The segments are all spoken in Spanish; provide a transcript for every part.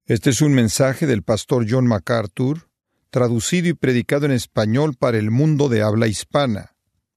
Este es un mensaje del pastor John MacArthur, traducido y predicado en español para el mundo de habla hispana.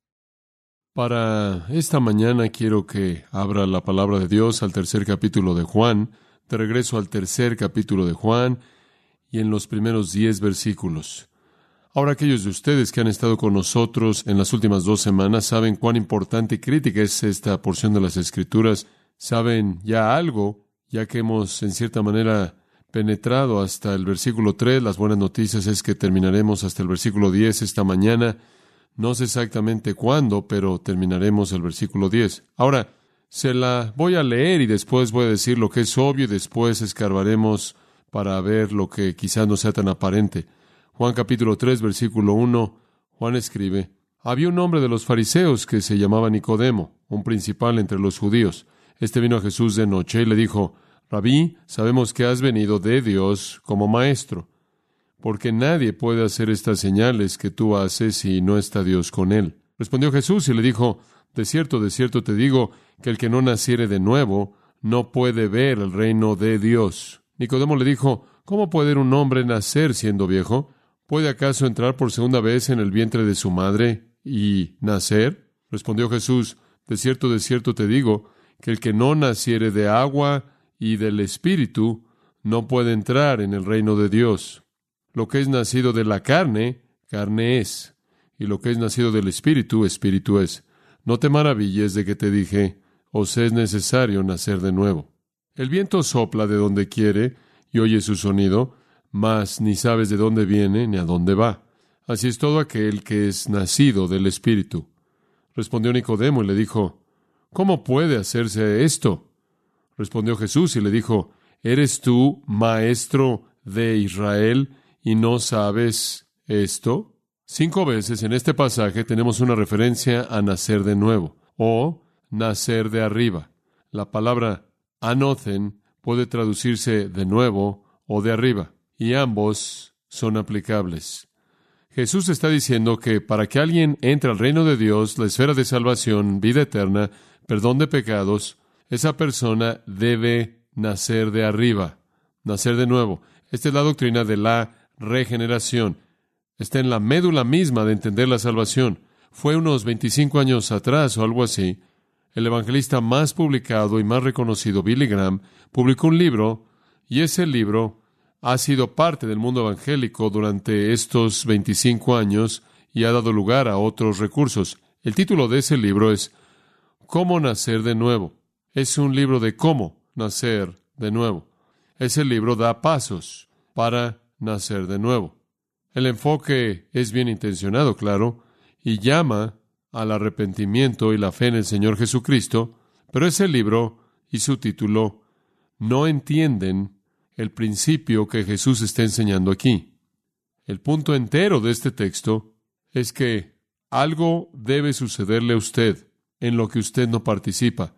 Para esta mañana quiero que abra la palabra de Dios al tercer capítulo de Juan, de regreso al tercer capítulo de Juan y en los primeros 10 versículos. Ahora, aquellos de ustedes que han estado con nosotros en las últimas 2 semanas saben cuán importante y crítica es esta porción de las Escrituras. Saben ya algo, ya que hemos en cierta manera penetrado hasta el versículo 3. Las buenas noticias es que terminaremos hasta el versículo 10 esta mañana. No sé exactamente cuándo, pero terminaremos el versículo 10. Ahora, se la voy a leer y después voy a decir lo que es obvio y después escarbaremos para ver lo que quizás no sea tan aparente. Juan capítulo 3, versículo 1, Juan escribe: Había un hombre de los fariseos que se llamaba Nicodemo, un principal entre los judíos. Este vino a Jesús de noche y le dijo: Rabí, sabemos que has venido de Dios como maestro, porque nadie puede hacer estas señales que tú haces si no está Dios con él. Respondió Jesús y le dijo: de cierto te digo, que el que no naciere de nuevo no puede ver el reino de Dios. Nicodemo le dijo: ¿Cómo puede un hombre nacer siendo viejo? ¿Puede acaso entrar por segunda vez en el vientre de su madre y nacer? Respondió Jesús: de cierto te digo, que el que no naciere de agua y del Espíritu no puede entrar en el reino de Dios. Lo que es nacido de la carne, carne es, y lo que es nacido del Espíritu, Espíritu es. No te maravilles de que te dije: os es necesario nacer de nuevo. El viento sopla de donde quiere y oye su sonido, mas ni sabes de dónde viene ni a dónde va. Así es todo aquel que es nacido del Espíritu. Respondió Nicodemo y le dijo: ¿cómo puede hacerse esto? Respondió Jesús y le dijo: ¿eres tú maestro de Israel y no sabes esto? 5 veces en este pasaje tenemos una referencia a nacer de nuevo o nacer de arriba. La palabra anothen puede traducirse de nuevo o de arriba, y ambos son aplicables. Jesús está diciendo que para que alguien entre al reino de Dios, la esfera de salvación, vida eterna, perdón de pecados, esa persona debe nacer de arriba, nacer de nuevo. Esta es la doctrina de la regeneración. Está en la médula misma de entender la salvación. Fue unos 25 años atrás o algo así. El evangelista más publicado y más reconocido, Billy Graham, publicó un libro, y ese libro ha sido parte del mundo evangélico durante estos 25 años y ha dado lugar a otros recursos. El título de ese libro es ¿Cómo nacer de nuevo? Es un libro de cómo nacer de nuevo. Ese libro da pasos para nacer de nuevo. El enfoque es bien intencionado, claro, y llama al arrepentimiento y la fe en el Señor Jesucristo, pero ese libro y su título no entienden el principio que Jesús está enseñando aquí. El punto entero de este texto es que algo debe sucederle a usted en lo que usted no participa.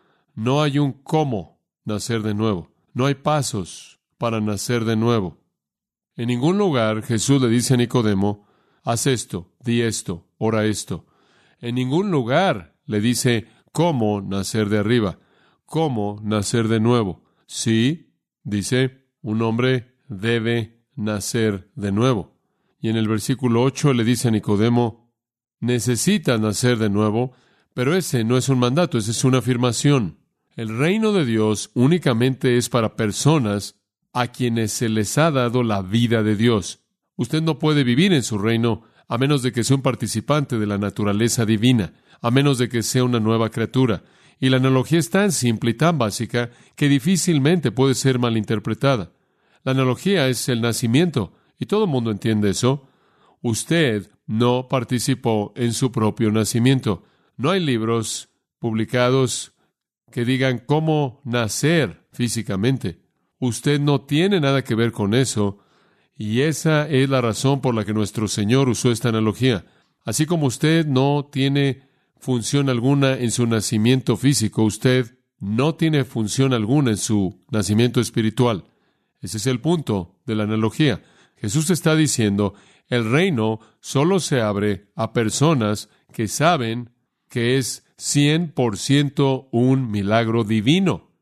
No hay un cómo nacer de nuevo. No hay pasos para nacer de nuevo. En ningún lugar Jesús le dice a Nicodemo: haz esto, di esto, ora esto. En ningún lugar le dice cómo nacer de arriba, cómo nacer de nuevo. Sí, dice, un hombre debe nacer de nuevo. Y en el versículo 8 le dice a Nicodemo: necesitas nacer de nuevo, pero ese no es un mandato, esa es una afirmación. El reino de Dios únicamente es para personas a quienes se les ha dado la vida de Dios. Usted no puede vivir en su reino a menos de que sea un participante de la naturaleza divina, a menos de que sea una nueva criatura. Y la analogía es tan simple y tan básica que difícilmente puede ser malinterpretada. La analogía es el nacimiento, y todo el mundo entiende eso. Usted no participó en su propio nacimiento. No hay libros publicados que digan cómo nacer físicamente. Usted no tiene nada que ver con eso, y esa es la razón por la que nuestro Señor usó esta analogía. Así como usted no tiene función alguna en su nacimiento físico, usted no tiene función alguna en su nacimiento espiritual. Ese es el punto de la analogía. Jesús está diciendo, el reino solo se abre a personas que saben que es 100% un milagro divino.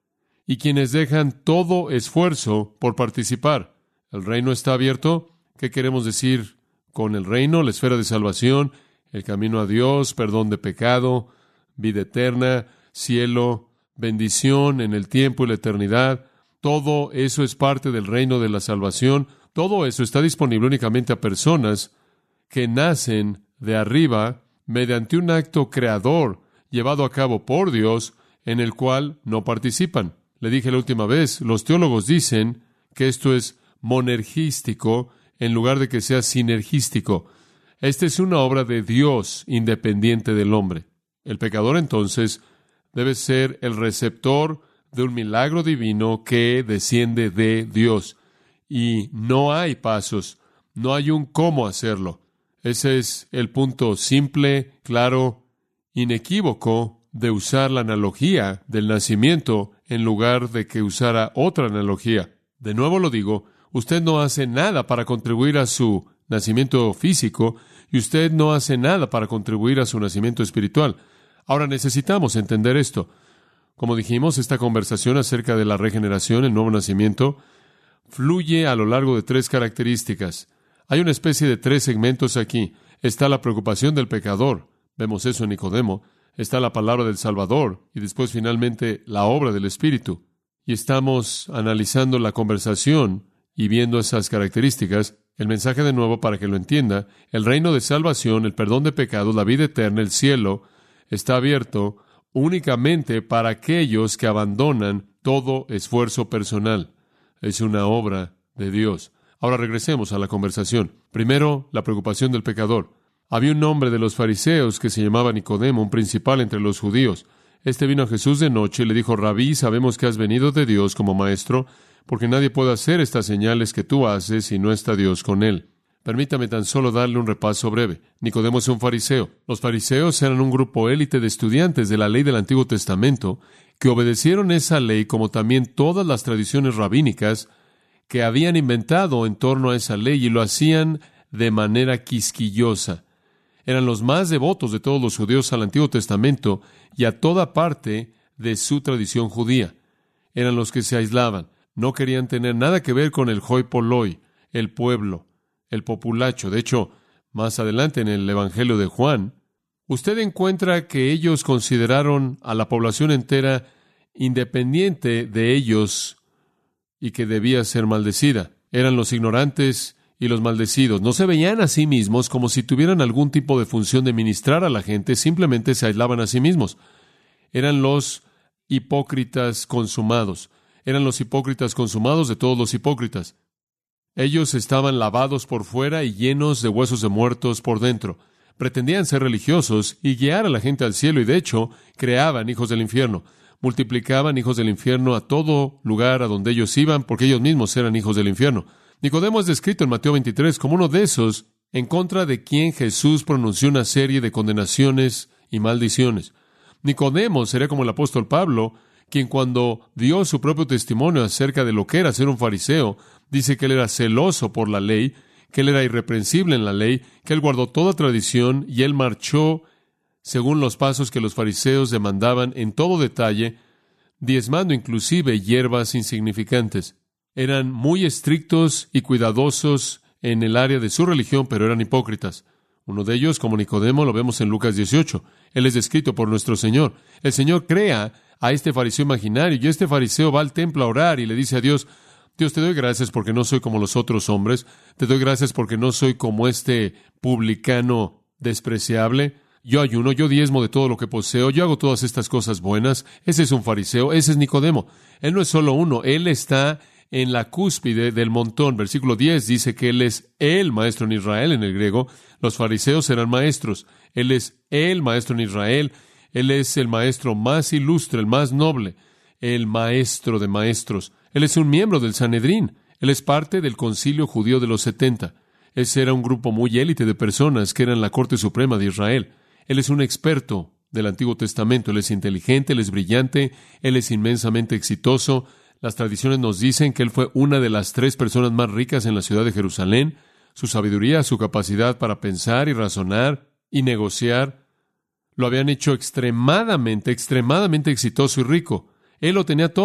y quienes dejan todo esfuerzo por participar. ¿El reino está abierto? ¿Qué queremos decir con el reino? La esfera de salvación, el camino a Dios, perdón de pecado, vida eterna, cielo, bendición en el tiempo y la eternidad. Todo eso es parte del reino de la salvación. Todo eso está disponible únicamente a personas que nacen de arriba mediante un acto creador llevado a cabo por Dios en el cual no participan. Le dije la última vez, los teólogos dicen que esto es monergístico en lugar de que sea sinergístico. Esta es una obra de Dios independiente del hombre. El pecador, entonces, debe ser el receptor de un milagro divino que desciende de Dios. Y no hay pasos, no hay un cómo hacerlo. Ese es el punto simple, claro, inequívoco de usar la analogía del nacimiento en lugar de que usara otra analogía. De nuevo lo digo, usted no hace nada para contribuir a su nacimiento físico y usted no hace nada para contribuir a su nacimiento espiritual. Ahora necesitamos entender esto. Como dijimos, esta conversación acerca de la regeneración, el nuevo nacimiento, fluye a lo largo de tres características. Hay una especie de tres segmentos aquí. Está la preocupación del pecador. Vemos eso en Nicodemo. Está la palabra del Salvador y después finalmente la obra del Espíritu. Y estamos analizando la conversación y viendo esas características. El mensaje de nuevo para que lo entienda. El reino de salvación, el perdón de pecados, la vida eterna, el cielo, está abierto únicamente para aquellos que abandonan todo esfuerzo personal. Es una obra de Dios. Ahora regresemos a la conversación. Primero, la preocupación del pecador. Había un hombre de los fariseos que se llamaba Nicodemo, un principal entre los judíos. Este vino a Jesús de noche y le dijo: Rabí, sabemos que has venido de Dios como maestro, porque nadie puede hacer estas señales que tú haces si no está Dios con él. Permítame tan solo darle un repaso breve. Nicodemo es un fariseo. Los fariseos eran un grupo élite de estudiantes de la ley del Antiguo Testamento que obedecieron esa ley como también todas las tradiciones rabínicas que habían inventado en torno a esa ley y lo hacían de manera quisquillosa. Eran los más devotos de todos los judíos al Antiguo Testamento y a toda parte de su tradición judía. Eran los que se aislaban. No querían tener nada que ver con el hoi polloi, el pueblo, el populacho. De hecho, más adelante en el Evangelio de Juan, usted encuentra que ellos consideraron a la población entera independiente de ellos y que debía ser maldecida. Eran los ignorantes y los maldecidos. No se veían a sí mismos como si tuvieran algún tipo de función de ministrar a la gente, simplemente se aislaban a sí mismos. Eran los hipócritas consumados. Eran los hipócritas consumados de todos los hipócritas. Ellos estaban lavados por fuera y llenos de huesos de muertos por dentro. Pretendían ser religiosos y guiar a la gente al cielo y, de hecho, creaban hijos del infierno. Multiplicaban hijos del infierno a todo lugar a donde ellos iban porque ellos mismos eran hijos del infierno. Nicodemo es descrito en Mateo 23 como uno de esos en contra de quien Jesús pronunció una serie de condenaciones y maldiciones. Nicodemo sería como el apóstol Pablo, quien cuando dio su propio testimonio acerca de lo que era ser un fariseo, dice que él era celoso por la ley, que él era irreprensible en la ley, que él guardó toda tradición y él marchó según los pasos que los fariseos demandaban en todo detalle, diezmando inclusive hierbas insignificantes. Eran muy estrictos y cuidadosos en el área de su religión, pero eran hipócritas. Uno de ellos, como Nicodemo, lo vemos en Lucas 18. Él es descrito por nuestro Señor. El Señor crea a este fariseo imaginario y este fariseo va al templo a orar y le dice a Dios: Dios, te doy gracias porque no soy como los otros hombres. Te doy gracias porque no soy como este publicano despreciable. Yo ayuno, yo diezmo de todo lo que poseo, yo hago todas estas cosas buenas. Ese es un fariseo, ese es Nicodemo. Él no es solo uno, él está en la cúspide del montón. Versículo 10 dice que él es el maestro en Israel en el griego. Los fariseos eran maestros. Él es el maestro en Israel. Él es el maestro más ilustre, el más noble, el maestro de maestros. Él es un miembro del Sanedrín. Él es parte del concilio judío de los 70. Ese era un grupo muy élite de personas que eran la Corte Suprema de Israel. Él es un experto del Antiguo Testamento. Él es inteligente, él es brillante, él es inmensamente exitoso. Las tradiciones nos dicen que él fue una de las 3 personas más ricas en la ciudad de Jerusalén. Su sabiduría, su capacidad para pensar y razonar y negociar lo habían hecho extremadamente exitoso y rico. Él lo tenía todo.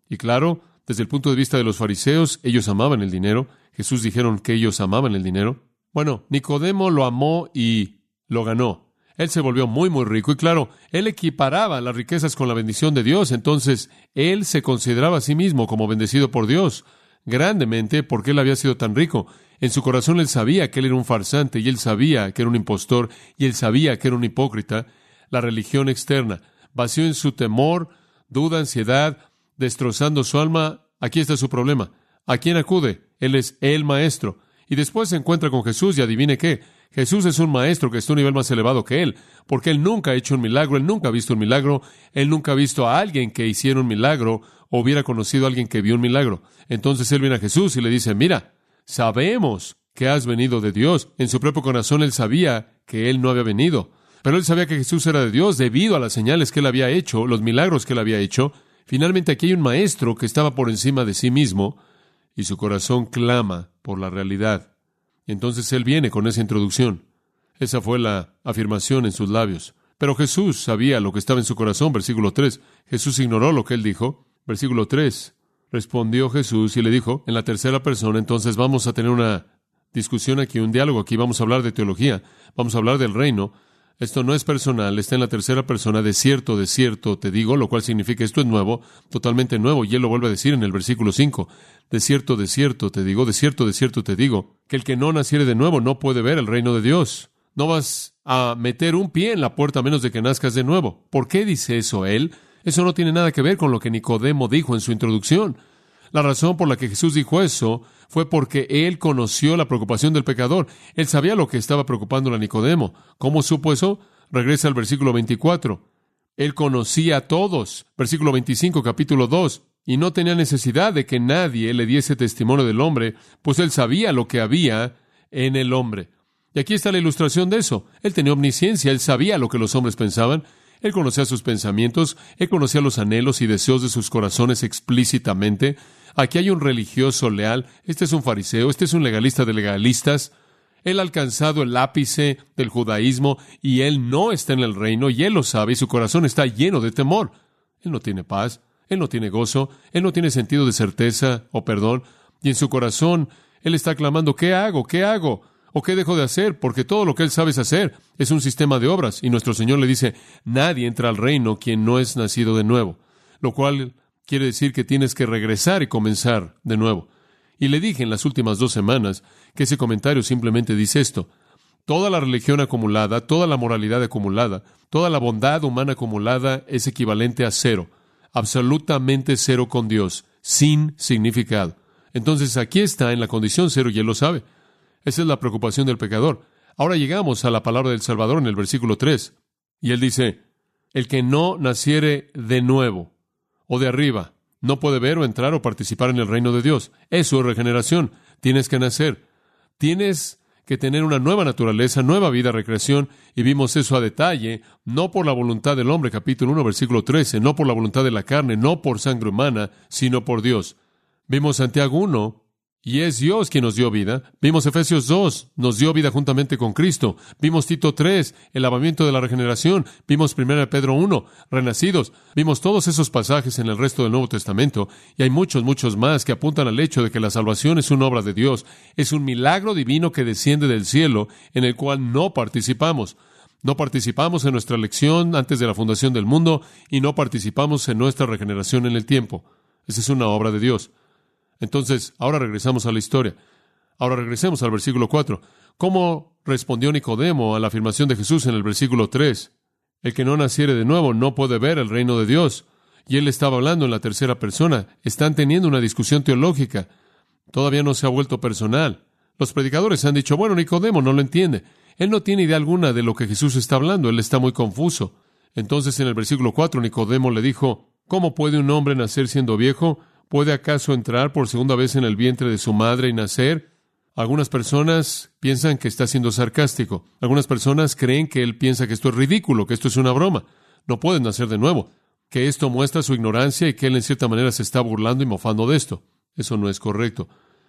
Y claro, desde el punto de vista de los fariseos, ellos amaban el dinero. Jesús dijeron que ellos amaban el dinero. Bueno, Nicodemo lo amó y lo ganó. Él se volvió muy, muy rico. Y claro, él equiparaba las riquezas con la bendición de Dios. Entonces, él se consideraba a sí mismo como bendecido por Dios grandemente porque él había sido tan rico. En su corazón él sabía que él era un farsante, y él sabía que era un impostor, y él sabía que era un hipócrita. La religión externa, vacío en su temor, duda, ansiedad, destrozando su alma. Aquí está su problema. ¿A quién acude? Él es el maestro. Y después se encuentra con Jesús y adivine qué. Jesús es un maestro que está a un nivel más elevado que él, porque él nunca ha hecho un milagro, él nunca ha visto un milagro, él nunca ha visto a alguien que hiciera un milagro o hubiera conocido a alguien que vio un milagro. Entonces él viene a Jesús y le dice, mira, sabemos que has venido de Dios. En su propio corazón él sabía que él no había venido, pero él sabía que Jesús era de Dios debido a las señales que él había hecho, los milagros que él había hecho. Finalmente aquí hay un maestro que estaba por encima de sí mismo y su corazón clama por la realidad. Y entonces él viene con esa introducción. Esa fue la afirmación en sus labios. Pero Jesús sabía lo que estaba en su corazón. Versículo 3. Jesús ignoró lo que él dijo. Versículo 3. Respondió Jesús y le dijo, en la tercera persona, entonces vamos a tener una discusión aquí, un diálogo aquí, vamos a hablar de teología, vamos a hablar del reino. Esto no es personal, está en la tercera persona, de cierto te digo, lo cual significa esto es nuevo, totalmente nuevo, y él lo vuelve a decir en el versículo 5. De cierto te digo, de cierto te digo, que el que no naciere de nuevo no puede ver el reino de Dios. No vas a meter un pie en la puerta a menos de que nazcas de nuevo. ¿Por qué dice eso él? Eso no tiene nada que ver con lo que Nicodemo dijo en su introducción. La razón por la que Jesús dijo eso fue porque él conoció la preocupación del pecador. Él sabía lo que estaba preocupando a Nicodemo. ¿Cómo supo eso? Regresa al versículo 24. Él conocía a todos. Versículo 25, capítulo 2. Y no tenía necesidad de que nadie le diese testimonio del hombre, pues él sabía lo que había en el hombre. Y aquí está la ilustración de eso. Él tenía omnisciencia, él sabía lo que los hombres pensaban. Él conocía sus pensamientos, él conocía los anhelos y deseos de sus corazones explícitamente. Aquí hay un religioso leal, este es un fariseo, este es un legalista de legalistas. Él ha alcanzado el ápice del judaísmo y él no está en el reino y él lo sabe y su corazón está lleno de temor. Él no tiene paz, él no tiene gozo, él no tiene sentido de certeza o perdón y en su corazón él está clamando, ¿qué hago? ¿Qué hago? ¿O qué dejo de hacer? Porque todo lo que él sabe hacer es un sistema de obras. Y nuestro Señor le dice, nadie entra al reino quien no es nacido de nuevo. Lo cual quiere decir que tienes que regresar y comenzar de nuevo. Y le dije en las últimas 2 semanas que ese comentario simplemente dice esto. Toda la religión acumulada, toda la moralidad acumulada, toda la bondad humana acumulada es equivalente a 0. Absolutamente 0 con Dios, sin significado. Entonces aquí está en la condición 0 y él lo sabe. Esa es la preocupación del pecador. Ahora llegamos a la palabra del Salvador en el versículo 3. Y él dice, el que no naciere de nuevo o de arriba no puede ver o entrar o participar en el reino de Dios. Eso es regeneración. Tienes que nacer. Tienes que tener una nueva naturaleza, nueva vida, recreación. Y vimos eso a detalle, no por la voluntad del hombre, capítulo 1, versículo 13, no por la voluntad de la carne, no por sangre humana, sino por Dios. Vimos Santiago 1, y es Dios quien nos dio vida. Vimos Efesios 2, nos dio vida juntamente con Cristo. Vimos Tito 3, el lavamiento de la regeneración. Vimos 1 Pedro 1, renacidos. Vimos todos esos pasajes en el resto del Nuevo Testamento. Y hay muchos, muchos más que apuntan al hecho de que la salvación es una obra de Dios. Es un milagro divino que desciende del cielo en el cual no participamos. No participamos en nuestra elección antes de la fundación del mundo y no participamos en nuestra regeneración en el tiempo. Esa es una obra de Dios. Entonces, ahora regresamos a la historia. Ahora regresemos al versículo 4. ¿Cómo respondió Nicodemo a la afirmación de Jesús en el versículo 3? El que no naciere de nuevo no puede ver el reino de Dios. Y él estaba hablando en la tercera persona. Están teniendo una discusión teológica. Todavía no se ha vuelto personal. Los predicadores han dicho, bueno, Nicodemo no lo entiende. Él no tiene idea alguna de lo que Jesús está hablando. Él está muy confuso. Entonces, en el versículo 4, Nicodemo le dijo, ¿cómo puede un hombre nacer siendo viejo? ¿Puede acaso entrar por segunda vez en el vientre de su madre y nacer? Algunas personas piensan que está siendo sarcástico. Algunas personas creen que él piensa que esto es ridículo, que esto es una broma. No pueden nacer de nuevo. Que esto muestra su ignorancia y que él en cierta manera se está burlando y mofando de esto. Eso no es correcto.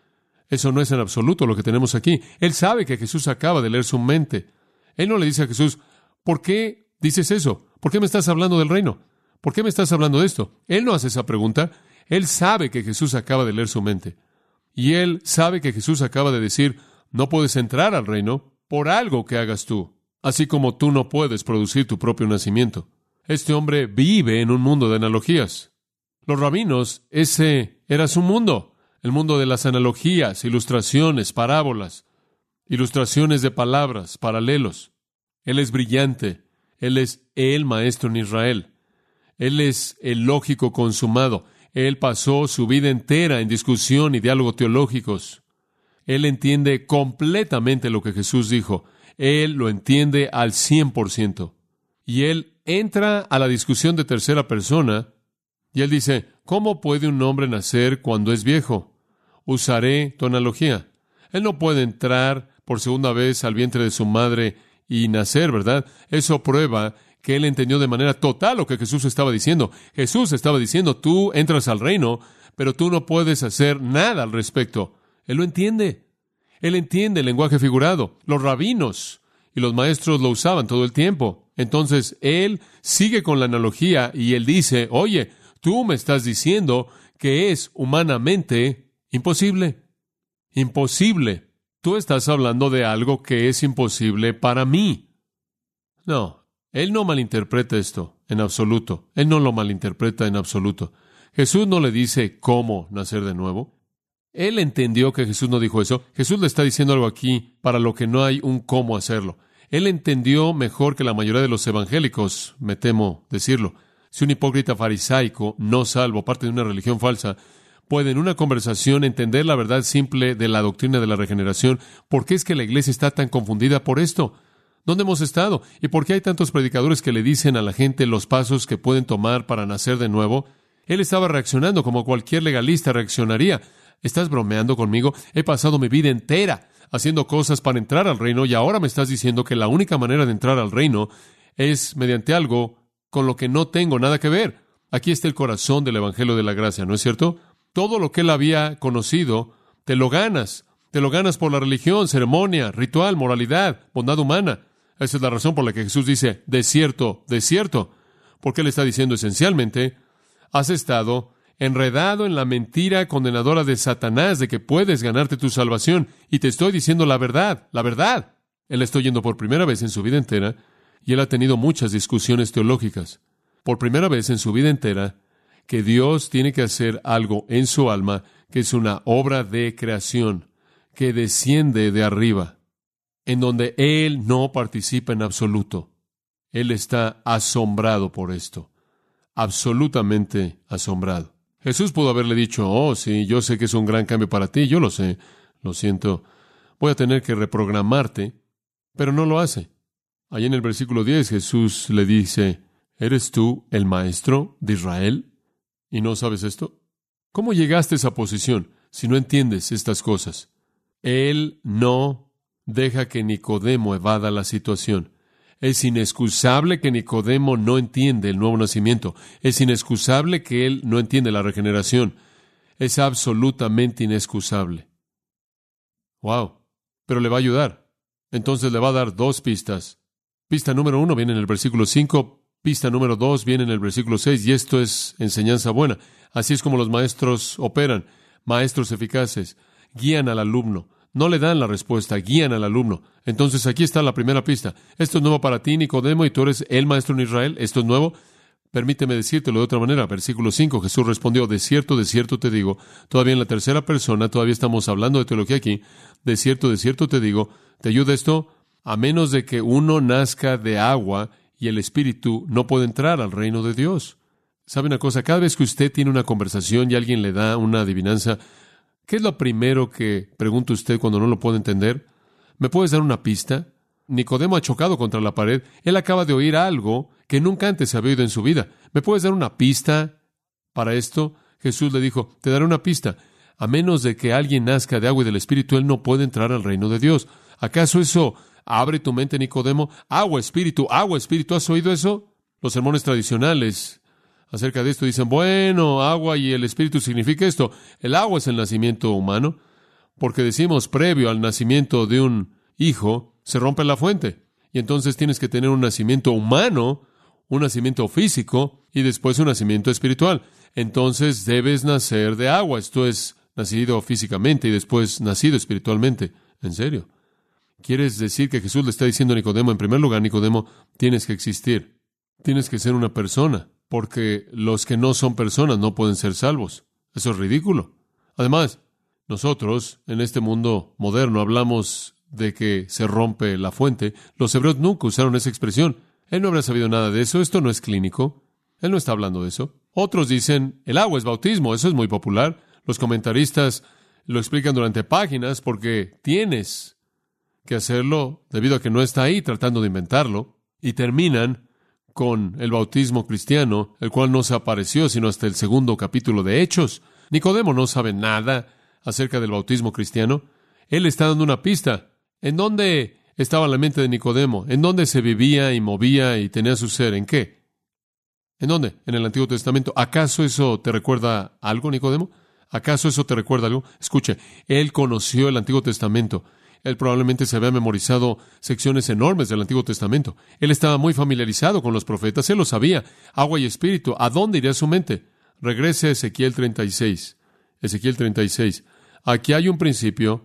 Eso no es en absoluto lo que tenemos aquí. Él sabe que Jesús acaba de leer su mente. Él no le dice a Jesús, ¿por qué dices eso? ¿Por qué me estás hablando del reino? ¿Por qué me estás hablando de esto? Él no hace esa pregunta. Él sabe que Jesús acaba de leer su mente. Y él sabe que Jesús acaba de decir, no puedes entrar al reino por algo que hagas tú, así como tú no puedes producir tu propio nacimiento. Este hombre vive en un mundo de analogías. Los rabinos, ese era su mundo, el mundo de las analogías, ilustraciones, parábolas, ilustraciones de palabras, paralelos. Él es brillante, él es el maestro en Israel, él es el lógico consumado. Él pasó su vida entera en discusión y diálogo teológicos. Él entiende completamente lo que Jesús dijo. Él lo entiende al 100%. Y él entra a la discusión de tercera persona y él dice, ¿cómo puede un hombre nacer cuando es viejo? Usaré tu analogía. Él no puede entrar por segunda vez al vientre de su madre y nacer, ¿verdad? Eso prueba que él entendió de manera total lo que Jesús estaba diciendo. Jesús estaba diciendo, tú entras al reino, pero tú no puedes hacer nada al respecto. Él lo entiende. Él entiende el lenguaje figurado. Los rabinos y los maestros lo usaban todo el tiempo. Entonces, él sigue con la analogía y él dice, oye, tú me estás diciendo que es humanamente imposible. Imposible. Tú estás hablando de algo que es imposible para mí. No. Él no malinterpreta esto en absoluto. Él no lo malinterpreta en absoluto. Jesús no le dice cómo nacer de nuevo. Él entendió que Jesús no dijo eso. Jesús le está diciendo algo aquí para lo que no hay un cómo hacerlo. Él entendió mejor que la mayoría de los evangélicos, me temo decirlo. Si un hipócrita farisaico, no salvo, parte de una religión falsa, puede en una conversación entender la verdad simple de la doctrina de la regeneración, ¿por qué es que la iglesia está tan confundida por esto? ¿Dónde hemos estado? ¿Y por qué hay tantos predicadores que le dicen a la gente los pasos que pueden tomar para nacer de nuevo? Él estaba reaccionando como cualquier legalista reaccionaría. ¿Estás bromeando conmigo? He pasado mi vida entera haciendo cosas para entrar al reino y ahora me estás diciendo que la única manera de entrar al reino es mediante algo con lo que no tengo nada que ver. Aquí está el corazón del Evangelio de la Gracia, ¿no es cierto? Todo lo que él había conocido, te lo ganas. Te lo ganas por la religión, ceremonia, ritual, moralidad, bondad humana. Esa es la razón por la que Jesús dice, de cierto, porque él está diciendo esencialmente, has estado enredado en la mentira condenadora de Satanás de que puedes ganarte tu salvación, y te estoy diciendo la verdad, la verdad. Él está oyendo por primera vez en su vida entera, y él ha tenido muchas discusiones teológicas. Por primera vez en su vida entera, que Dios tiene que hacer algo en su alma, que es una obra de creación, que desciende de arriba, en donde él no participa en absoluto. Él está asombrado por esto, absolutamente asombrado. Jesús pudo haberle dicho, oh, sí, yo sé que es un gran cambio para ti, yo lo sé, lo siento, voy a tener que reprogramarte, pero no lo hace. Allí en el versículo 10 Jesús le dice, ¿eres tú el maestro de Israel y no sabes esto? ¿Cómo llegaste a esa posición si no entiendes estas cosas? Él no deja que Nicodemo evada la situación. Es inexcusable que Nicodemo no entiende el nuevo nacimiento. Es inexcusable que él no entiende la regeneración. Es absolutamente inexcusable. Wow. Pero le va a ayudar. Entonces le va a dar dos pistas. Pista número 1 viene en el versículo 5. Pista número 2 viene en el versículo 6. Y esto es enseñanza buena. Así es como los maestros operan. Maestros eficaces. Guían al alumno. No le dan la respuesta, guían al alumno. Entonces aquí está la primera pista. Esto es nuevo para ti, Nicodemo, y tú eres el maestro en Israel. Esto es nuevo. Permíteme decírtelo de otra manera. Versículo 5, Jesús respondió, de cierto te digo. Todavía en la tercera persona, todavía estamos hablando de teología aquí. De cierto te digo. ¿Te ayuda esto? A menos de que uno nazca de agua y el Espíritu, no puede entrar al reino de Dios. ¿Sabe una cosa? Cada vez que usted tiene una conversación y alguien le da una adivinanza, ¿qué es lo primero que pregunta usted cuando no lo puede entender? ¿Me puedes dar una pista? Nicodemo ha chocado contra la pared. Él acaba de oír algo que nunca antes había oído en su vida. ¿Me puedes dar una pista para esto? Jesús le dijo, te daré una pista. A menos de que alguien nazca de agua y del Espíritu, él no puede entrar al reino de Dios. ¿Acaso eso abre tu mente, Nicodemo? Agua, Espíritu. ¿Has oído eso? Los sermones tradicionales acerca de esto dicen, bueno, agua y el Espíritu significa esto. El agua es el nacimiento humano, porque decimos previo al nacimiento de un hijo, se rompe la fuente. Y entonces tienes que tener un nacimiento humano, un nacimiento físico y después un nacimiento espiritual. entonces debes nacer de agua. Esto es, nacido físicamente y después nacido espiritualmente. ¿En serio? ¿Quieres decir que Jesús le está diciendo a Nicodemo, en primer lugar, Nicodemo, tienes que existir? Tienes que ser una persona, porque los que no son personas no pueden ser salvos. Eso es ridículo. Además, nosotros, en este mundo moderno, hablamos de que se rompe la fuente. Los hebreos nunca usaron esa expresión. Él no habrá sabido nada de eso. Esto no es clínico. Él no está hablando de eso. Otros dicen, el agua es bautismo. Eso es muy popular. Los comentaristas lo explican durante páginas porque tienes que hacerlo debido a que no está ahí tratando de inventarlo. Y terminan con el bautismo cristiano, el cual no se apareció sino hasta el 2º capítulo de Hechos. Nicodemo no sabe nada acerca del bautismo cristiano. Él está dando una pista. ¿En dónde estaba la mente de Nicodemo? ¿En dónde se vivía y movía y tenía su ser? ¿En qué? ¿En dónde? En el Antiguo Testamento. ¿Acaso eso te recuerda algo, Nicodemo? ¿Acaso eso te recuerda algo? Escuche, él conoció el Antiguo Testamento. Él probablemente se había memorizado secciones enormes del Antiguo Testamento. Él estaba muy familiarizado con los profetas. Él lo sabía. Agua y espíritu. ¿A dónde iría su mente? Regrese a Ezequiel 36. Ezequiel 36. Aquí hay un principio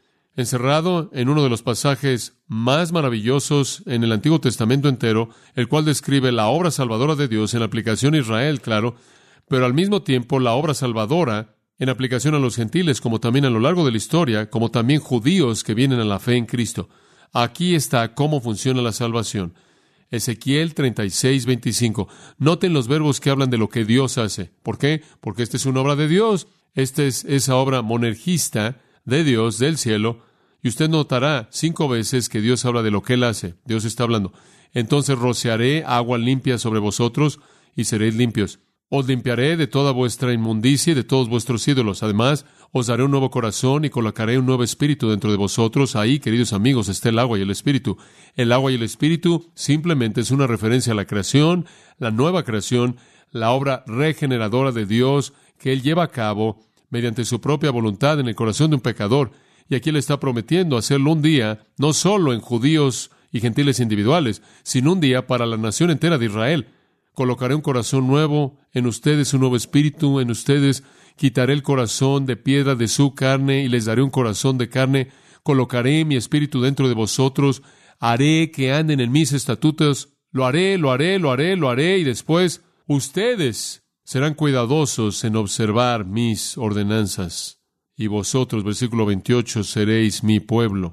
encerrado en uno de los pasajes más maravillosos en el Antiguo Testamento entero, el cual describe la obra salvadora de Dios en aplicación a Israel, claro, pero al mismo tiempo la obra salvadora en aplicación a los gentiles, como también a lo largo de la historia, como también judíos que vienen a la fe en Cristo. Aquí está cómo funciona la salvación. Ezequiel 36, 25. Noten los verbos que hablan de lo que Dios hace. ¿Por qué? Porque esta es una obra de Dios. Esta es esa obra monergista de Dios, del cielo. Y usted notará 5 veces que Dios habla de lo que Él hace. Dios está hablando. Entonces rociaré agua limpia sobre vosotros y seréis limpios. Os limpiaré de toda vuestra inmundicia y de todos vuestros ídolos. Además, os daré un nuevo corazón y colocaré un nuevo espíritu dentro de vosotros. Ahí, queridos amigos, está el agua y el espíritu. El agua y el espíritu simplemente es una referencia a la creación, la nueva creación, la obra regeneradora de Dios que Él lleva a cabo mediante su propia voluntad en el corazón de un pecador. Y aquí Él está prometiendo hacerlo un día, no solo en judíos y gentiles individuales, sino un día para la nación entera de Israel. Colocaré un corazón nuevo en ustedes, un nuevo espíritu en ustedes. Quitaré el corazón de piedra de su carne y les daré un corazón de carne. Colocaré mi espíritu dentro de vosotros. Haré que anden en mis estatutos. Lo haré. Y después ustedes serán cuidadosos en observar mis ordenanzas. Y vosotros, versículo 28, seréis mi pueblo,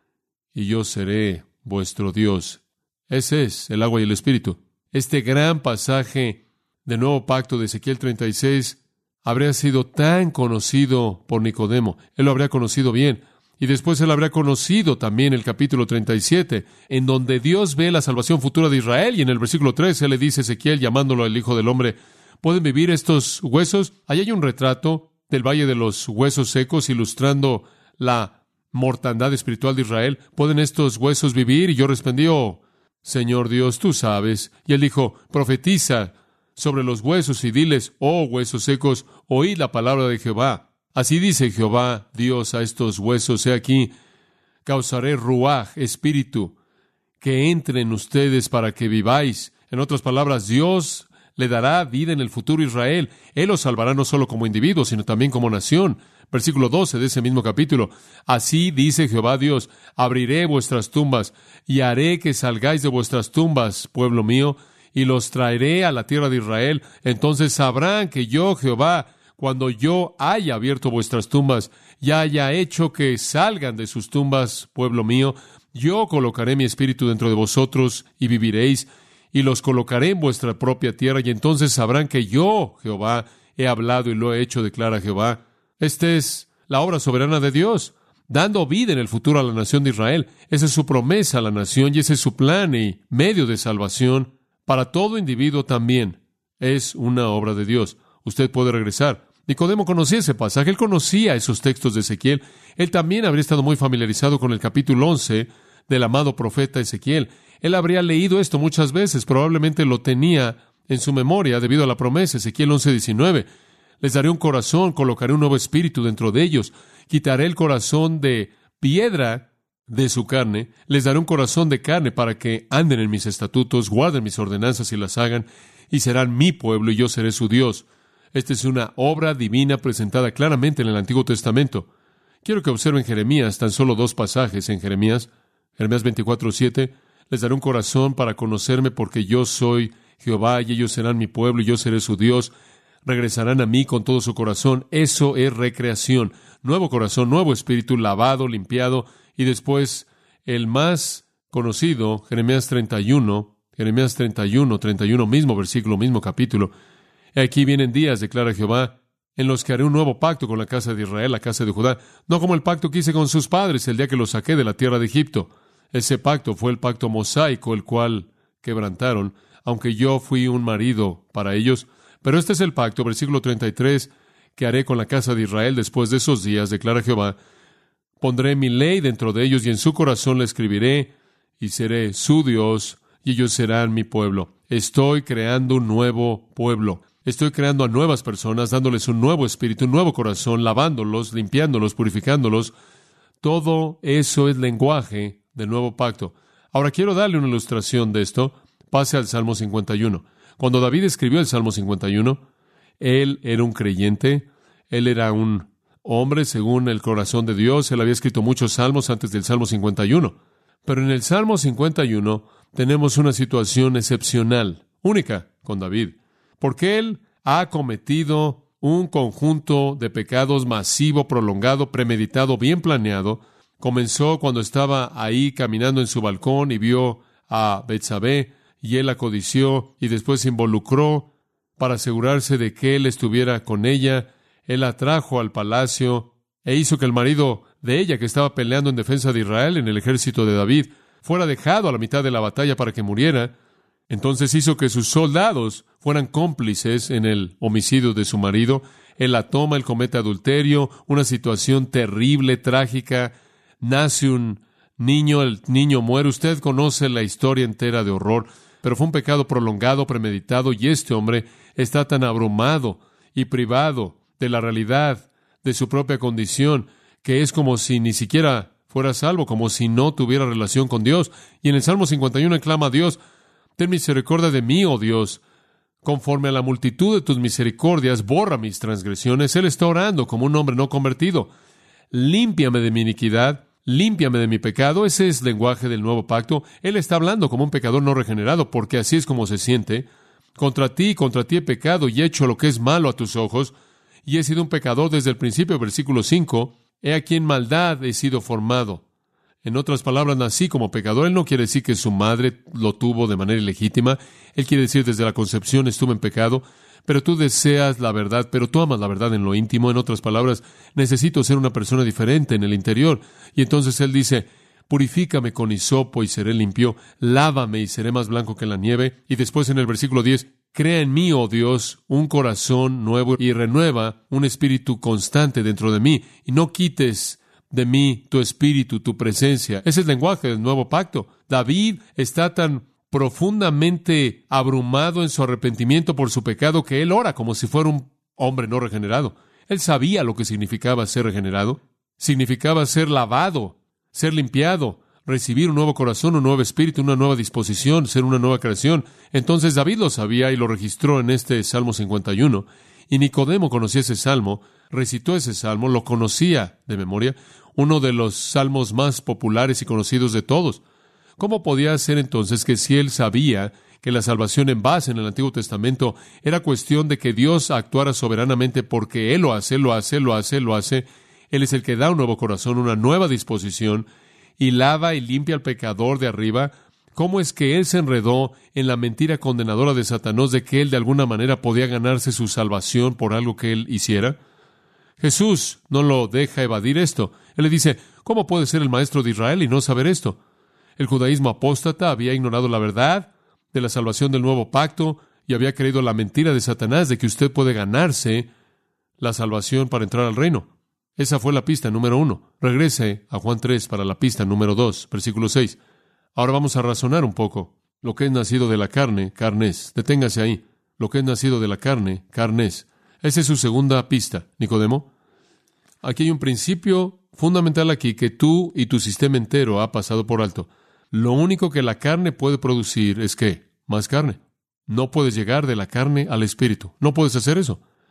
y yo seré vuestro Dios. Ese es el agua y el espíritu. Este gran pasaje del Nuevo Pacto de Ezequiel 36 habría sido tan conocido por Nicodemo. Él lo habría conocido bien. Y después él habría conocido también el capítulo 37, en donde Dios ve la salvación futura de Israel. Y en el versículo 3 él le dice a Ezequiel, llamándolo el Hijo del Hombre, ¿pueden vivir estos huesos? Ahí hay un retrato del Valle de los Huesos Secos, ilustrando la mortandad espiritual de Israel. ¿Pueden estos huesos vivir? Y yo respondí, oh, Señor Dios, tú sabes. Y él dijo, profetiza sobre los huesos y diles, oh huesos secos, oíd la palabra de Jehová. Así dice Jehová, Dios, a estos huesos, he aquí, causaré ruaj, espíritu, que entre en ustedes para que viváis. En otras palabras, Dios le dará vida en el futuro Israel. Él los salvará no solo como individuos, sino también como nación. Versículo 12 de ese mismo capítulo. Así dice Jehová Dios, abriré vuestras tumbas y haré que salgáis de vuestras tumbas, pueblo mío, y los traeré a la tierra de Israel. Entonces sabrán que yo, Jehová, cuando yo haya abierto vuestras tumbas y haya hecho que salgan de sus tumbas, pueblo mío, yo colocaré mi espíritu dentro de vosotros y viviréis, y los colocaré en vuestra propia tierra, y entonces sabrán que yo, Jehová, he hablado y lo he hecho, declara Jehová. Esta es la obra soberana de Dios, dando vida en el futuro a la nación de Israel. Esa es su promesa a la nación y ese es su plan y medio de salvación para todo individuo también. Es una obra de Dios. Usted puede regresar. Nicodemo conocía ese pasaje, él conocía esos textos de Ezequiel. Él también habría estado muy familiarizado con el capítulo 11 del amado profeta Ezequiel. Él habría leído esto muchas veces, probablemente lo tenía en su memoria debido a la promesa. Ezequiel 11:19. Les daré un corazón, colocaré un nuevo espíritu dentro de ellos, quitaré el corazón de piedra de su carne, les daré un corazón de carne para que anden en mis estatutos, guarden mis ordenanzas y las hagan, y serán mi pueblo y yo seré su Dios. Esta es una obra divina presentada claramente en el Antiguo Testamento. Quiero que observen Jeremías, tan solo 2 pasajes en Jeremías 24:7. Les daré un corazón para conocerme, porque yo soy Jehová, y ellos serán mi pueblo, y yo seré su Dios. Regresarán a mí con todo su corazón. Eso es recreación. Nuevo corazón, nuevo espíritu, lavado, limpiado. Y después, el más conocido, Jeremías 31, 31, mismo versículo, mismo capítulo. Aquí vienen días, declara Jehová, en los que haré un nuevo pacto con la casa de Israel, la casa de Judá, no como el pacto que hice con sus padres el día que los saqué de la tierra de Egipto. Ese pacto fue el pacto mosaico, el cual quebrantaron, aunque yo fui un marido para ellos. Pero este es el pacto, versículo 33, que haré con la casa de Israel después de esos días, declara Jehová. Pondré mi ley dentro de ellos, y en su corazón la escribiré, y seré su Dios, y ellos serán mi pueblo. Estoy creando un nuevo pueblo. Estoy creando a nuevas personas, dándoles un nuevo espíritu, un nuevo corazón, lavándolos, limpiándolos, purificándolos. Todo eso es lenguaje del nuevo pacto. Ahora quiero darle una ilustración de esto. Pase al Salmo 51. Cuando David escribió el Salmo 51, él era un creyente, él era un hombre según el corazón de Dios. Él había escrito muchos salmos antes del Salmo 51. Pero en el Salmo 51 tenemos una situación excepcional, única con David, porque él ha cometido un conjunto de pecados masivo, prolongado, premeditado, bien planeado. Comenzó cuando estaba ahí caminando en su balcón y vio a Betsabé, y él la codició, y después se involucró para asegurarse de que él estuviera con ella. Él la trajo al palacio e hizo que el marido de ella, que estaba peleando en defensa de Israel en el ejército de David, fuera dejado a la mitad de la batalla para que muriera. Entonces hizo que sus soldados fueran cómplices en el homicidio de su marido. Él la toma, él comete adulterio, una situación terrible, trágica. Nace un niño, el niño muere. Usted conoce la historia entera de horror, pero fue un pecado prolongado, premeditado, y este hombre está tan abrumado y privado de la realidad de su propia condición, que es como si ni siquiera fuera salvo, como si no tuviera relación con Dios. Y en el Salmo 51 clama a Dios: ten misericordia de mí, oh Dios, conforme a la multitud de tus misericordias, borra mis transgresiones. Él está orando como un hombre no convertido. Límpiame de mi iniquidad, límpiame de mi pecado. Ese es el lenguaje del nuevo pacto. Él está hablando como un pecador no regenerado, porque así es como se siente. Contra ti he pecado y he hecho lo que es malo a tus ojos, y he sido un pecador desde el principio. Versículo 5, he aquí en maldad he sido formado. En otras palabras, nací como pecador. Él no quiere decir que su madre lo tuvo de manera ilegítima. Él quiere decir desde la concepción estuve en pecado. Pero tú deseas la verdad, pero tú amas la verdad en lo íntimo. En otras palabras, necesito ser una persona diferente en el interior. Y entonces él dice: purifícame con hisopo y seré limpio, lávame y seré más blanco que la nieve. Y después en el versículo 10, crea en mí, oh Dios, un corazón nuevo y renueva un espíritu constante dentro de mí. Y no quites de mí tu espíritu, tu presencia. Ese es el lenguaje del nuevo pacto. David está tan profundamente abrumado en su arrepentimiento por su pecado que él ora como si fuera un hombre no regenerado. Él sabía lo que significaba ser regenerado. Significaba ser lavado, ser limpiado, recibir un nuevo corazón, un nuevo espíritu, una nueva disposición, ser una nueva creación. Entonces David lo sabía y lo registró en este Salmo 51. Y Nicodemo conocía ese salmo, recitó ese salmo, lo conocía de memoria, uno de los salmos más populares y conocidos de todos. ¿Cómo podía ser entonces que si él sabía que la salvación en base en el Antiguo Testamento era cuestión de que Dios actuara soberanamente porque Él lo hace, Él es el que da un nuevo corazón, una nueva disposición, y lava y limpia al pecador de arriba? ¿Cómo es que Él se enredó en la mentira condenadora de Satanás de que Él de alguna manera podía ganarse su salvación por algo que Él hiciera? Jesús no lo deja evadir esto. Él le dice: ¿cómo puede ser el maestro de Israel y no saber esto? El judaísmo apóstata había ignorado la verdad de la salvación del nuevo pacto y había creído la mentira de Satanás de que usted puede ganarse la salvación para entrar al reino. Esa fue la pista número 1. Regrese a Juan 3 para la pista número 2, versículo 6. Ahora vamos a razonar un poco. Lo que es nacido de la carne, carne es. Deténgase ahí. Lo que es nacido de la carne, carne es. Esa es su segunda pista, Nicodemo. Aquí hay un principio fundamental aquí que tú y tu sistema entero ha pasado por alto. Lo único que la carne puede producir es ¿qué? Más carne. No puedes llegar de la carne al espíritu. No puedes hacer eso.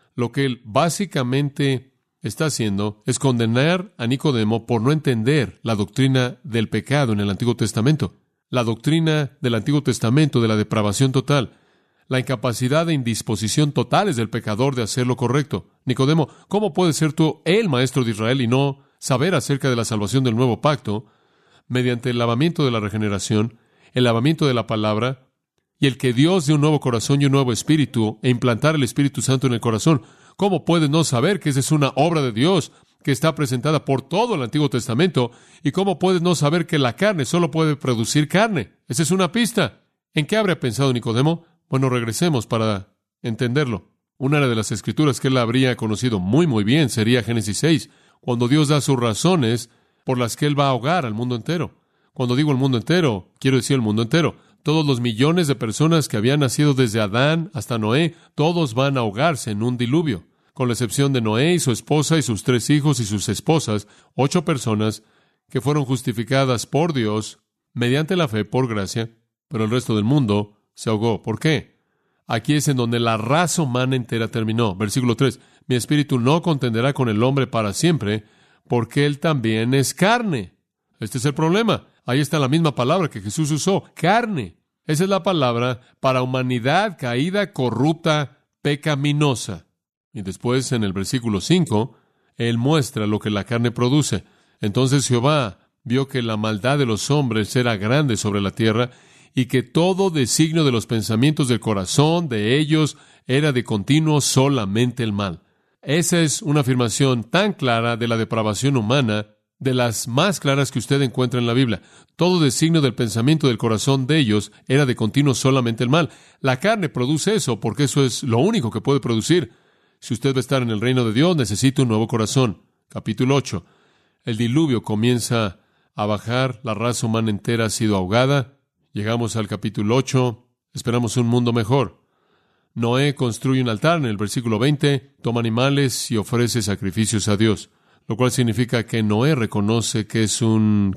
lo que él básicamente está haciendo es condenar a Nicodemo por no entender la doctrina del pecado en el Antiguo Testamento, la doctrina del Antiguo Testamento de la depravación total, la incapacidad e indisposición totales del pecador de hacer lo correcto. Nicodemo, ¿cómo puedes ser tú el maestro de Israel y no saber acerca de la salvación del nuevo pacto mediante el lavamiento de la regeneración, el lavamiento de la palabra y el que Dios dé un nuevo corazón y un nuevo espíritu e implantar el Espíritu Santo en el corazón? ¿Cómo puedes no saber que esa es una obra de Dios que está presentada por todo el Antiguo Testamento? ¿Y cómo puedes no saber que la carne solo puede producir carne? Esa es una pista. ¿En qué habría pensado Nicodemo? Bueno, regresemos para entenderlo. Una de las escrituras que él habría conocido muy bien sería Génesis 6, cuando Dios da sus razones por las que él va a ahogar al mundo entero. Cuando digo el mundo entero, quiero decir el mundo entero. Todos los millones de personas que habían nacido desde Adán hasta Noé, todos van a ahogarse en un diluvio, con la excepción de Noé y su esposa y sus 3 hijos y sus esposas, 8 personas que fueron justificadas por Dios mediante la fe por gracia, pero el resto del mundo se ahogó. ¿Por qué? Aquí es en donde la raza humana entera terminó. Versículo 3. Mi espíritu no contenderá con el hombre para siempre, porque él también es carne. Este es el problema. Ahí está la misma palabra que Jesús usó, carne. Esa es la palabra para humanidad caída, corrupta, pecaminosa. Y después, en el versículo 5, él muestra lo que la carne produce. Entonces Jehová vio que la maldad de los hombres era grande sobre la tierra, y que todo designio de los pensamientos del corazón de ellos era de continuo solamente el mal. Esa es una afirmación tan clara de la depravación humana, de las más claras que usted encuentra en la Biblia. Todo designio del pensamiento del corazón de ellos era de continuo solamente el mal. La carne produce eso, porque eso es lo único que puede producir. Si usted va a estar en el reino de Dios, necesita un nuevo corazón. Capítulo 8. El diluvio comienza a bajar, la raza humana entera ha sido ahogada. Llegamos al capítulo 8, esperamos un mundo mejor. Noé construye un altar en el versículo 20, toma animales y ofrece sacrificios a Dios, lo cual significa que Noé reconoce que es un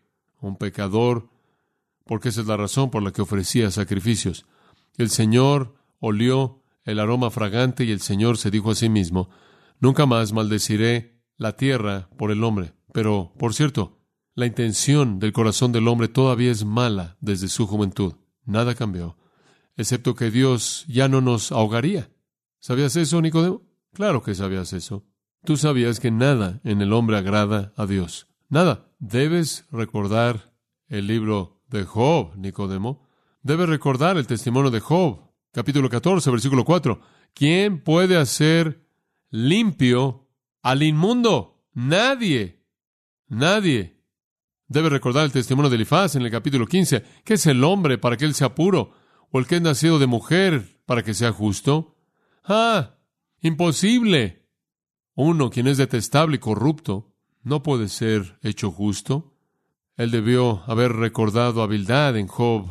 pecador, porque esa es la razón por la que ofrecía sacrificios. El Señor olió el aroma fragante y el Señor se dijo a sí mismo, nunca más maldeciré la tierra por el hombre. Pero, por cierto, la intención del corazón del hombre todavía es mala desde su juventud. Nada cambió, excepto que Dios ya no nos ahogaría. ¿Sabías eso, Nicodemo? Claro que sabías eso. Tú sabías que nada en el hombre agrada a Dios. Nada. Debes recordar el libro de Job, Nicodemo. Debes recordar el testimonio de Job, capítulo 14, versículo 4. ¿Quién puede hacer limpio al inmundo? Nadie. Nadie. Debe recordar el testimonio de Elifaz en el capítulo 15. ¿Qué es el hombre para que él sea puro? ¿O el que es nacido de mujer para que sea justo? ¡Ah! ¡Imposible! Uno, quien es detestable y corrupto, no puede ser hecho justo. Él debió haber recordado a Bildad en Job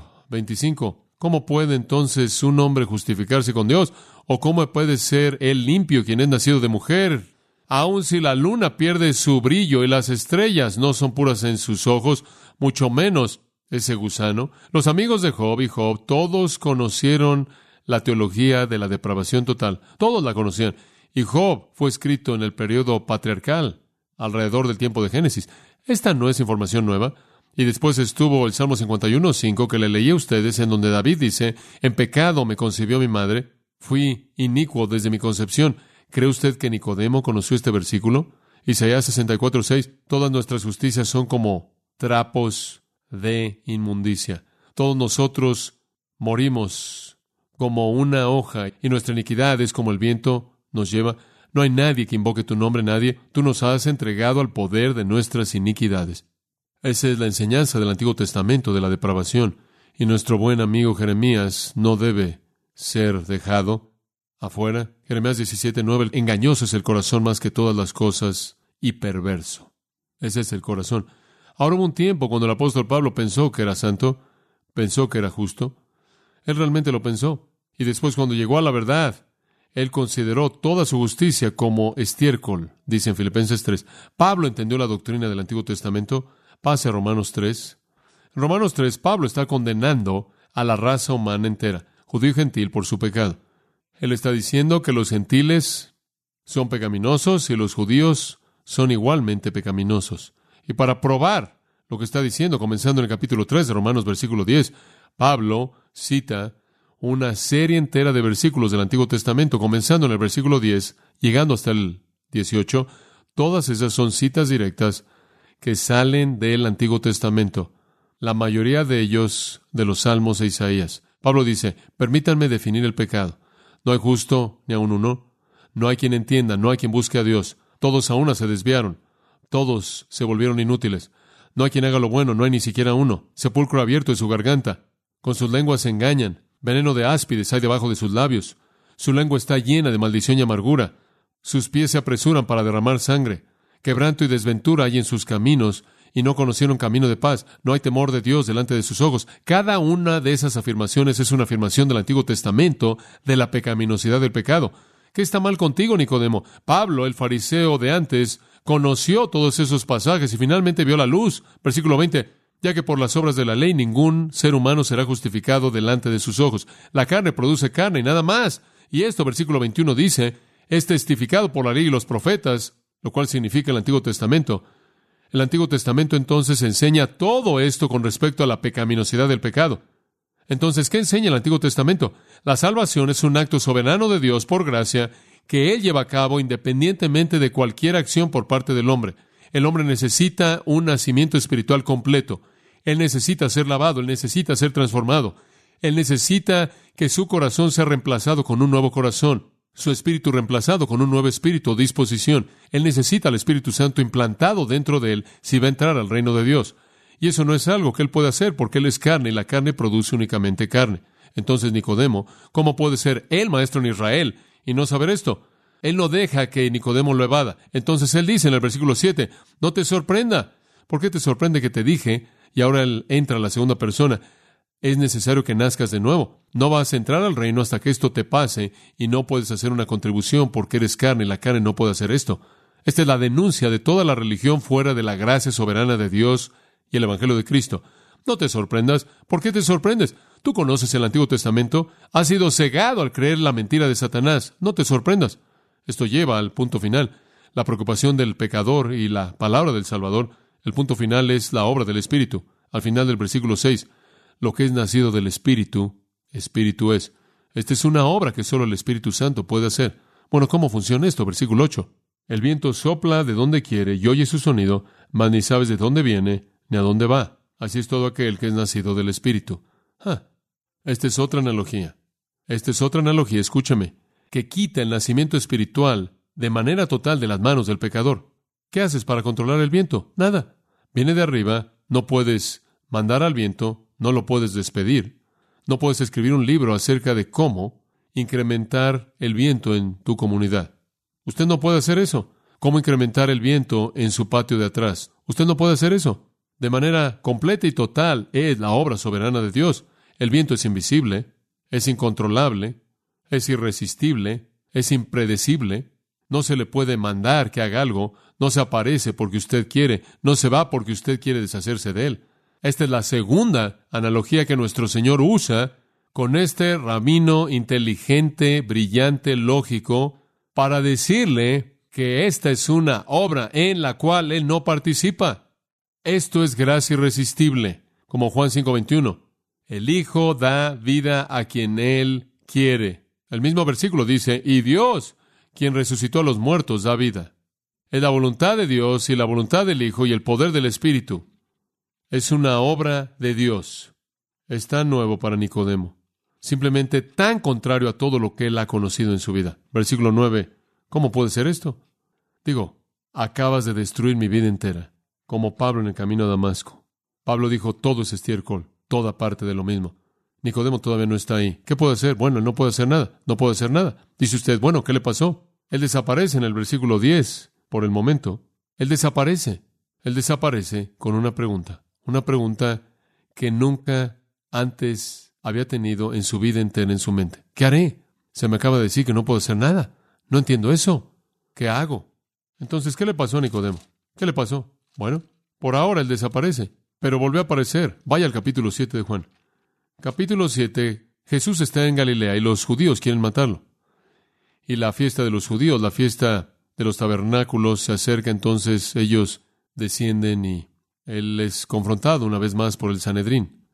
25. ¿Cómo puede entonces un hombre justificarse con Dios? ¿O cómo puede ser él limpio, quien es nacido de mujer? Aun si la luna pierde su brillo y las estrellas no son puras en sus ojos, mucho menos ese gusano. Los amigos de Job y Job, todos conocieron la teología de la depravación total. Todos la conocían. Y Job fue escrito en el periodo patriarcal, alrededor del tiempo de Génesis. Esta no es información nueva. Y después estuvo el Salmo 51:5, que le leí a ustedes, en donde David dice, en pecado me concibió mi madre, fui inicuo desde mi concepción. ¿Cree usted que Nicodemo conoció este versículo? Isaías 64:6, todas nuestras justicias son como trapos de inmundicia. Todos nosotros morimos como una hoja, y nuestra iniquidad es como el viento nos lleva. No hay nadie que invoque tu nombre, nadie. Tú nos has entregado al poder de nuestras iniquidades. Esa es la enseñanza del Antiguo Testamento de la depravación, y nuestro buen amigo Jeremías no debe ser dejado afuera. Jeremías 17:9, engañoso es el corazón más que todas las cosas y perverso. Ese es el corazón. Ahora hubo un tiempo cuando el apóstol Pablo pensó que era santo, pensó que era justo. Él realmente lo pensó. Y después, cuando llegó a la verdad, él consideró toda su justicia como estiércol, dice en Filipenses 3. Pablo entendió la doctrina del Antiguo Testamento. Pase a Romanos 3. En Romanos 3, Pablo está condenando a la raza humana entera, judío y gentil, por su pecado. Él está diciendo que los gentiles son pecaminosos y los judíos son igualmente pecaminosos. Y para probar lo que está diciendo, comenzando en el capítulo 3 de Romanos, versículo 10, Pablo cita una serie entera de versículos del Antiguo Testamento, comenzando en el versículo 10, llegando hasta el 18. Todas esas son citas directas que salen del Antiguo Testamento. La mayoría de ellos de los Salmos e Isaías. Pablo dice, permítanme definir el pecado. No hay justo ni aun uno. No hay quien entienda, no hay quien busque a Dios. Todos a una se desviaron. Todos se volvieron inútiles. No hay quien haga lo bueno, no hay ni siquiera uno. Sepulcro abierto es su garganta. Con sus lenguas se engañan. Veneno de áspides hay debajo de sus labios. Su lengua está llena de maldición y amargura. Sus pies se apresuran para derramar sangre. Quebranto y desventura hay en sus caminos, y no conocieron camino de paz. No hay temor de Dios delante de sus ojos. Cada una de esas afirmaciones es una afirmación del Antiguo Testamento de la pecaminosidad del pecado. ¿Qué está mal contigo, Nicodemo? Pablo, el fariseo de antes, conoció todos esos pasajes y finalmente vio la luz. Versículo 20, ya que por las obras de la ley ningún ser humano será justificado delante de sus ojos. La carne produce carne y nada más. Y esto, versículo 21 dice, es testificado por la ley y los profetas, lo cual significa el Antiguo Testamento. El Antiguo Testamento entonces enseña todo esto con respecto a la pecaminosidad del pecado. Entonces, ¿qué enseña el Antiguo Testamento? La salvación es un acto soberano de Dios por gracia que Él lleva a cabo independientemente de cualquier acción por parte del hombre. El hombre necesita un nacimiento espiritual completo. Él necesita ser lavado, él necesita ser transformado. Él necesita que su corazón sea reemplazado con un nuevo corazón. Su espíritu reemplazado con un nuevo espíritu o disposición. Él necesita al Espíritu Santo implantado dentro de él si va a entrar al reino de Dios. Y eso no es algo que él puede hacer porque él es carne y la carne produce únicamente carne. Entonces, Nicodemo, ¿cómo puede ser él maestro en Israel y no saber esto? Él no deja que Nicodemo lo evada. Entonces él dice en el versículo 7, no te sorprenda. ¿Por qué te sorprende que te dije? Y ahora él entra a la segunda persona. Es necesario que nazcas de nuevo. No vas a entrar al reino hasta que esto te pase y no puedes hacer una contribución porque eres carne y la carne no puede hacer esto. Esta es la denuncia de toda la religión fuera de la gracia soberana de Dios y el Evangelio de Cristo. No te sorprendas. ¿Por qué te sorprendes? Tú conoces el Antiguo Testamento. Has sido cegado al creer la mentira de Satanás. No te sorprendas. Esto lleva al punto final. La preocupación del pecador y la palabra del Salvador. El punto final es la obra del Espíritu. Al final del versículo 6. Lo que es nacido del Espíritu, Espíritu es. Esta es una obra que solo el Espíritu Santo puede hacer. Bueno, ¿cómo funciona esto? Versículo 8. El viento sopla de donde quiere y oye su sonido, mas ni sabes de dónde viene ni a dónde va. Así es todo aquel que es nacido del Espíritu. Esta es otra analogía. Escúchame, que quita el nacimiento espiritual de manera total de las manos del pecador. ¿Qué haces para controlar el viento? Nada. Viene de arriba, no puedes mandar al viento, no lo puedes despedir. No puedes escribir un libro acerca de cómo incrementar el viento en tu comunidad. Usted no puede hacer eso. ¿Cómo incrementar el viento en su patio de atrás? Usted no puede hacer eso. De manera completa y total es la obra soberana de Dios. El viento es invisible, es incontrolable, es irresistible, es impredecible. No se le puede mandar que haga algo. No se aparece porque usted quiere. No se va porque usted quiere deshacerse de él. Esta es la segunda analogía que nuestro Señor usa con este rabino inteligente, brillante, lógico, para decirle que esta es una obra en la cual Él no participa. Esto es gracia irresistible, como Juan 5:21. El Hijo da vida a quien Él quiere. El mismo versículo dice, y Dios, quien resucitó a los muertos, da vida. Es la voluntad de Dios y la voluntad del Hijo y el poder del Espíritu. Es una obra de Dios. Es tan nuevo para Nicodemo. Simplemente tan contrario a todo lo que él ha conocido en su vida. Versículo 9. ¿Cómo puede ser esto? Acabas de destruir mi vida entera, como Pablo en el camino a Damasco. Pablo dijo, todo es estiércol, toda parte de lo mismo. Nicodemo todavía no está ahí. ¿Qué puede hacer? Bueno, él no puede hacer nada. No puede hacer nada. Dice usted, bueno, ¿qué le pasó? Él desaparece en el versículo 10, por el momento. Él desaparece. Él desaparece con una pregunta. Una pregunta que nunca antes había tenido en su vida entera en su mente. ¿Qué haré? Se me acaba de decir que no puedo hacer nada. No entiendo eso. ¿Qué hago? Entonces, ¿qué le pasó a Nicodemo? ¿Qué le pasó? Bueno, por ahora él desaparece, pero volvió a aparecer. Vaya al capítulo 7 de Juan. Capítulo 7, Jesús está en Galilea y los judíos quieren matarlo. y la fiesta de los judíos, la fiesta de los tabernáculos, se acerca. Entonces ellos descienden y él es confrontado una vez más por el Sanedrín.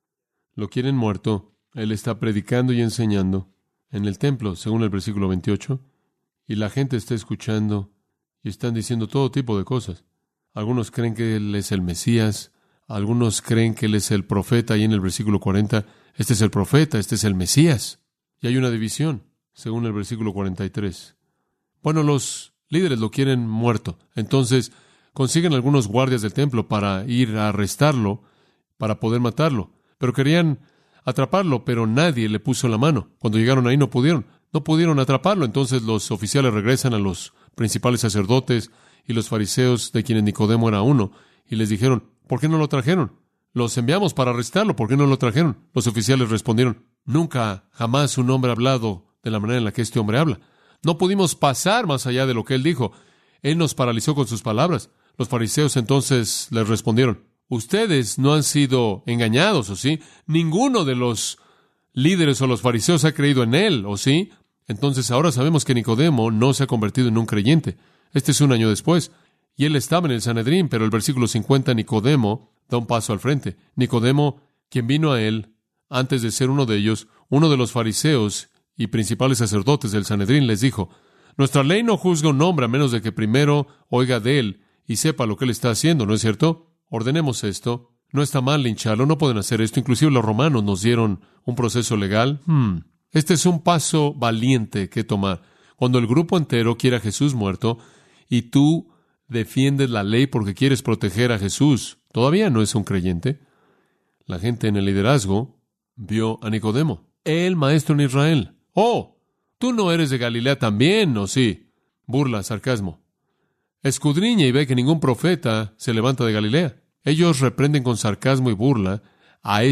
Lo quieren muerto. Él está predicando y enseñando en el templo, según el versículo 28, y la gente está escuchando y están diciendo todo tipo de cosas. Algunos creen que él es el Mesías, algunos creen que él es el profeta, y en el versículo 40, este es el profeta, este es el Mesías. Y hay una división, según el versículo 43. Bueno, los líderes lo quieren muerto. Entonces consiguen algunos guardias del templo para ir a arrestarlo, para poder matarlo. Pero querían atraparlo, pero nadie le puso la mano. Cuando llegaron ahí no pudieron atraparlo. Entonces los oficiales regresan a los principales sacerdotes y los fariseos, de quienes Nicodemo era uno, y les dijeron, ¿por qué no lo trajeron? Los enviamos para arrestarlo, ¿por qué no lo trajeron? Los oficiales respondieron, nunca, jamás un hombre ha hablado de la manera en la que este hombre habla. No pudimos pasar más allá de lo que él dijo. Él nos paralizó con sus palabras. Los fariseos entonces les respondieron, ustedes no han sido engañados, ¿o sí? Ninguno de los líderes o los fariseos ha creído en él, ¿o sí? Entonces ahora sabemos que Nicodemo no se ha convertido en un creyente. Este es un año después, y él estaba en el Sanedrín, pero el versículo 50, Nicodemo da un paso al frente. Nicodemo, quien vino a él antes de ser uno de ellos, uno de los fariseos y principales sacerdotes del Sanedrín, les dijo, nuestra ley no juzga a un hombre a menos de que primero oiga de él y sepa lo que él está haciendo, ¿no es cierto? Ordenemos esto. No está mal lincharlo, no pueden hacer esto. Inclusive los romanos nos dieron un proceso legal. Este es un paso valiente que tomar. Cuando el grupo entero quiere a Jesús muerto y tú defiendes la ley porque quieres proteger a Jesús, todavía no es un creyente. La gente en el liderazgo vio a Nicodemo, el maestro en Israel. ¡Oh! ¿Tú no eres de Galilea también, o sí? Burla, sarcasmo. Escudriña y ve que ningún profeta se levanta de Galilea. Ellos reprenden con sarcasmo y burla a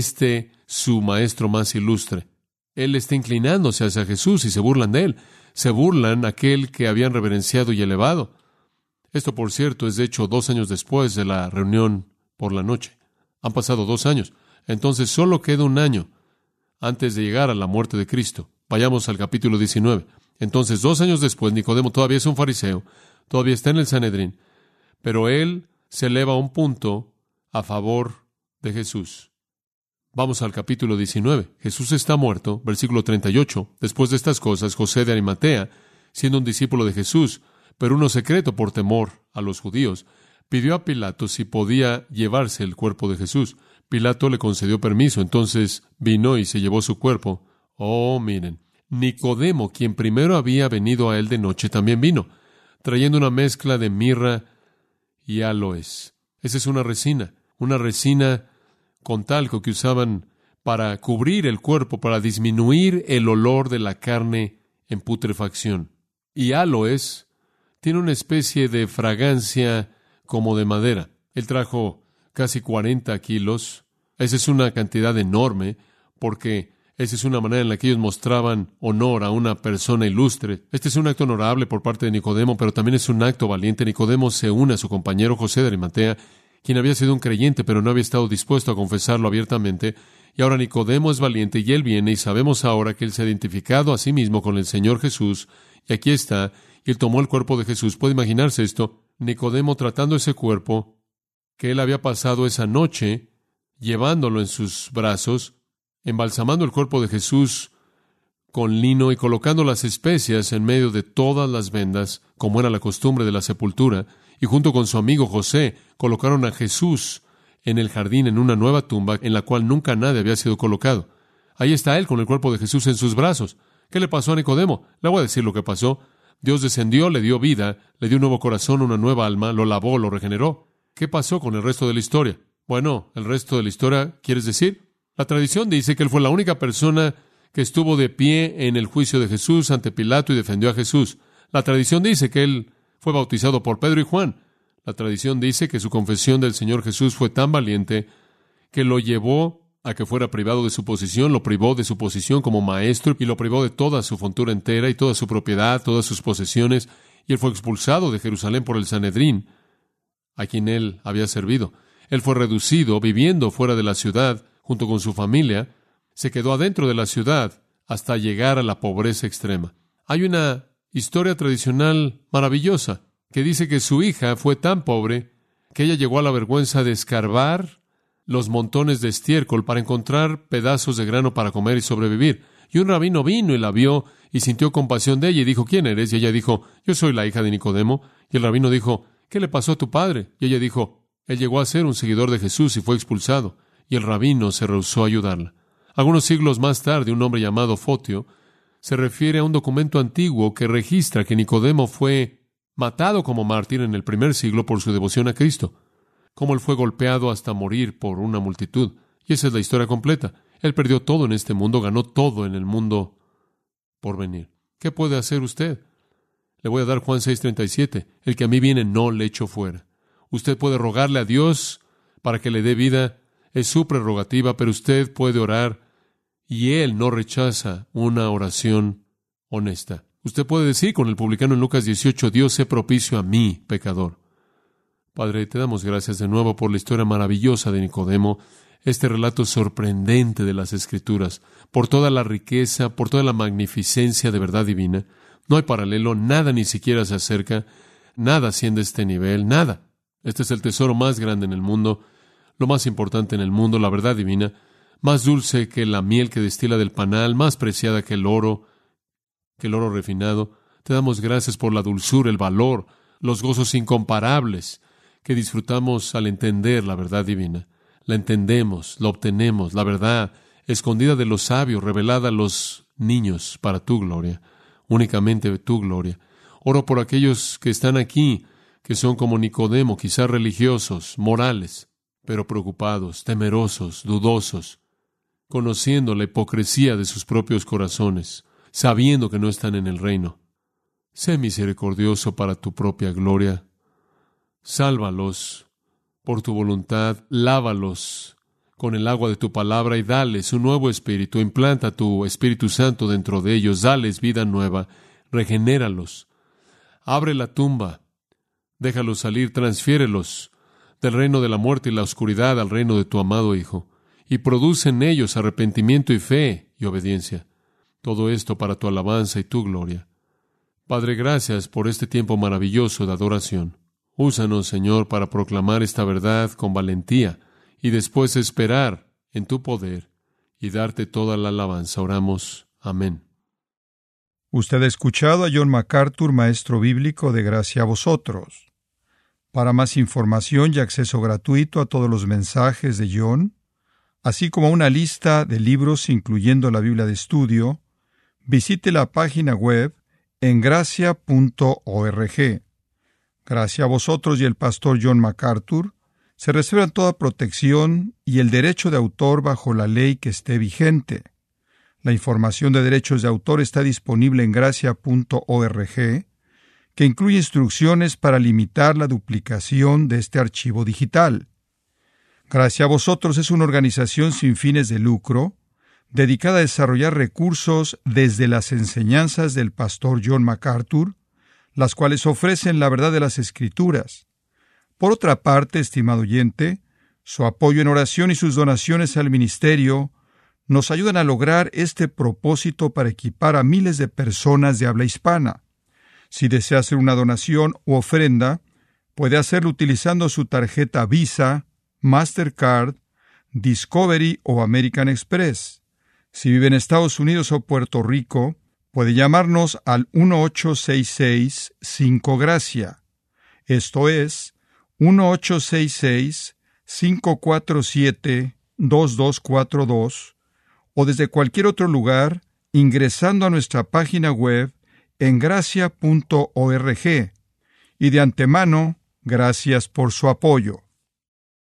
su maestro más ilustre. Él está inclinándose hacia Jesús y se burlan de él. Se burlan aquel que habían reverenciado y elevado. Esto, por cierto, es de hecho 2 años después de la reunión por la noche. Han pasado 2 años. Entonces solo queda 1 año antes de llegar a la muerte de Cristo. Vayamos al capítulo 19. Entonces, 2 años después, Nicodemo todavía es un fariseo, todavía está en el Sanedrín, pero él se eleva a un punto a favor de Jesús. Vamos al capítulo 19. Jesús está muerto, versículo 38. Después de estas cosas, José de Arimatea, siendo un discípulo de Jesús, pero uno secreto por temor a los judíos, pidió a Pilato si podía llevarse el cuerpo de Jesús. Pilato le concedió permiso, entonces vino y se llevó su cuerpo. Oh, miren, Nicodemo, quien primero había venido a él de noche, también vino, trayendo una mezcla de mirra y áloes. Esa es una resina con talco que usaban para cubrir el cuerpo, para disminuir el olor de la carne en putrefacción. Y áloes tiene una especie de fragancia como de madera. Él trajo casi 40 kilos. Esa es una cantidad enorme, porque esa es una manera en la que ellos mostraban honor a una persona ilustre. Este es un acto honorable por parte de Nicodemo, pero también es un acto valiente. Nicodemo se une a su compañero José de Arimatea, quien había sido un creyente, pero no había estado dispuesto a confesarlo abiertamente. Y ahora Nicodemo es valiente y él viene, y sabemos ahora que él se ha identificado a sí mismo con el Señor Jesús. Y aquí está, y él tomó el cuerpo de Jesús. ¿Puede imaginarse esto? Nicodemo tratando ese cuerpo que él había pasado esa noche, llevándolo en sus brazos, embalsamando el cuerpo de Jesús con lino y colocando las especias en medio de todas las vendas, como era la costumbre de la sepultura, y junto con su amigo José colocaron a Jesús en el jardín en una nueva tumba en la cual nunca nadie había sido colocado. Ahí está él con el cuerpo de Jesús en sus brazos. ¿Qué le pasó a Nicodemo? Le voy a decir lo que pasó. Dios descendió, le dio vida, le dio un nuevo corazón, una nueva alma, lo lavó, lo regeneró. ¿Qué pasó con el resto de la historia? Bueno, el resto de la historia, ¿quieres decir? La tradición dice que él fue la única persona que estuvo de pie en el juicio de Jesús ante Pilato y defendió a Jesús. La tradición dice que él fue bautizado por Pedro y Juan. La tradición dice que su confesión del Señor Jesús fue tan valiente que lo llevó a que fuera privado de su posición, lo privó de su posición como maestro y lo privó de toda su fortuna entera y toda su propiedad, todas sus posesiones, y él fue expulsado de Jerusalén por el Sanedrín, a quien él había servido. Él fue reducido, viviendo fuera de la ciudad, junto con su familia, se quedó adentro de la ciudad hasta llegar a la pobreza extrema. Hay una historia tradicional maravillosa que dice que su hija fue tan pobre que ella llegó a la vergüenza de escarbar los montones de estiércol para encontrar pedazos de grano para comer y sobrevivir. Y un rabino vino y la vio y sintió compasión de ella y dijo, ¿quién eres? Y ella dijo, yo soy la hija de Nicodemo. Y el rabino dijo, ¿qué le pasó a tu padre? Y ella dijo, él llegó a ser un seguidor de Jesús y fue expulsado. Y el rabino se rehusó a ayudarla. Algunos siglos más tarde, un hombre llamado Fotio se refiere a un documento antiguo que registra que Nicodemo fue matado como mártir en el primer siglo por su devoción a Cristo, como él fue golpeado hasta morir por una multitud. Y esa es la historia completa. Él perdió todo en este mundo, ganó todo en el mundo por venir. ¿Qué puede hacer usted? Le voy a dar Juan 6:37. El que a mí viene no le echo fuera. Usted puede rogarle a Dios para que le dé vida. Es su prerrogativa, pero usted puede orar y Él no rechaza una oración honesta. Usted puede decir con el publicano en Lucas 18, Dios sé propicio a mí, pecador. Padre, te damos gracias de nuevo por la historia maravillosa de Nicodemo, este relato sorprendente de las Escrituras, por toda la riqueza, por toda la magnificencia de verdad divina. No hay paralelo, nada ni siquiera se acerca, nada asciende a este nivel, nada. Este es el tesoro más grande en el mundo, lo más importante en el mundo, la verdad divina, más dulce que la miel que destila del panal, más preciada que el oro refinado. Te damos gracias por la dulzura, el valor, los gozos incomparables que disfrutamos al entender la verdad divina. La entendemos, la obtenemos, la verdad, escondida de los sabios, revelada a los niños para tu gloria, únicamente tu gloria. Oro por aquellos que están aquí, que son como Nicodemo, quizás religiosos, morales, pero preocupados, temerosos, dudosos, conociendo la hipocresía de sus propios corazones, sabiendo que no están en el reino. Sé misericordioso para tu propia gloria. Sálvalos por tu voluntad, lávalos con el agua de tu palabra y dales un nuevo espíritu. Implanta tu Espíritu Santo dentro de ellos, dales vida nueva, regenéralos. Abre la tumba, déjalos salir, transfiérelos del reino de la muerte y la oscuridad al reino de tu amado Hijo, y produce en ellos arrepentimiento y fe y obediencia. Todo esto para tu alabanza y tu gloria. Padre, gracias por este tiempo maravilloso de adoración. Úsanos, Señor, para proclamar esta verdad con valentía y después esperar en tu poder y darte toda la alabanza. Oramos. Amén. Usted ha escuchado a John MacArthur, maestro bíblico de Gracia a Vosotros. Para más información y acceso gratuito a todos los mensajes de John, así como una lista de libros incluyendo la Biblia de estudio, visite la página web en gracia.org. Gracia a Vosotros y el pastor John MacArthur se reservan toda protección y el derecho de autor bajo la ley que esté vigente. La información de derechos de autor está disponible en gracia.org, que incluye instrucciones para limitar la duplicación de este archivo digital. Gracia a Vosotros es una organización sin fines de lucro, dedicada a desarrollar recursos desde las enseñanzas del pastor John MacArthur, las cuales ofrecen la verdad de las Escrituras. Por otra parte, estimado oyente, su apoyo en oración y sus donaciones al ministerio nos ayudan a lograr este propósito para equipar a miles de personas de habla hispana. Si desea hacer una donación u ofrenda, puede hacerlo utilizando su tarjeta Visa, Mastercard, Discovery o American Express. Si vive en Estados Unidos o Puerto Rico, puede llamarnos al 1-866-5-GRACIA. Esto es 1-866-547-2242 o desde cualquier otro lugar ingresando a nuestra página web en gracia.org. Y de antemano, gracias por su apoyo.